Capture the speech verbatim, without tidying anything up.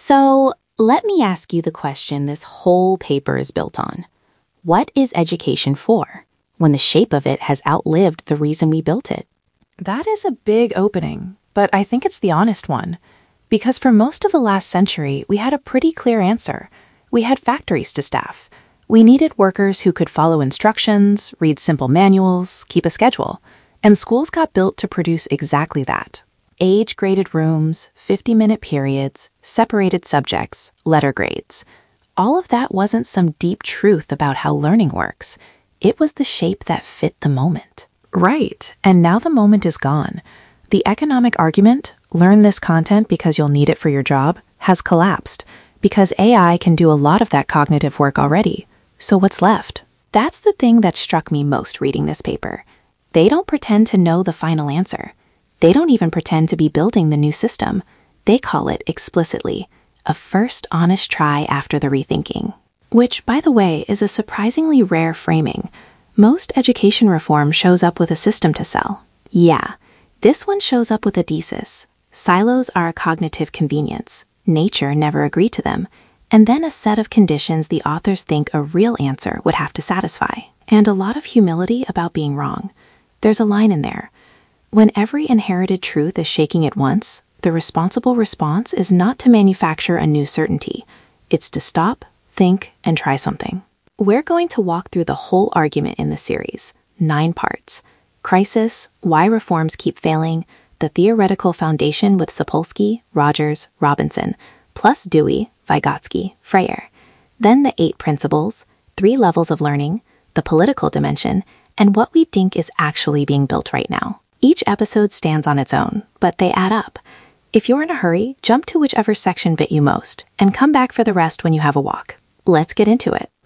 So, let me ask you the question this whole paper is built on. What is education for, when the shape of it has outlived the reason we built it? That is a big opening, but I think it's the honest one. Because for most of the last century, we had a pretty clear answer. We had factories to staff. We needed workers who could follow instructions, read simple manuals, keep a schedule. And schools got built to produce exactly that. Age-graded rooms, fifty-minute periods, separated subjects, letter grades. All of that wasn't some deep truth about how learning works. It was the shape that fit the moment. Right, and now the moment is gone. The economic argument, learn this content because you'll need it for your job, has collapsed because A I can do a lot of that cognitive work already. So what's left? That's the thing that struck me most reading this paper. They don't pretend to know the final answer. They don't even pretend to be building the new system. They call it explicitly a first honest try after the rethinking. Which, by the way, is a surprisingly rare framing. Most education reform shows up with a system to sell. Yeah, this one shows up with a thesis. Silos are a cognitive convenience. Nature never agreed to them. And then a set of conditions the authors think a real answer would have to satisfy. And a lot of humility about being wrong. There's a line in there. When every inherited truth is shaking at once, the responsible response is not to manufacture a new certainty. It's to stop, think, and try something. We're going to walk through the whole argument in the series, nine parts. Crisis, why reforms keep failing, the theoretical foundation with Sapolsky, Rogers, Robinson, plus Dewey, Vygotsky, Freyer. Then the eight principles, three levels of learning, the political dimension, and what we think is actually being built right now. Each episode stands on its own, but they add up. If you're in a hurry, jump to whichever section bit you most, and come back for the rest when you have a walk. Let's get into it.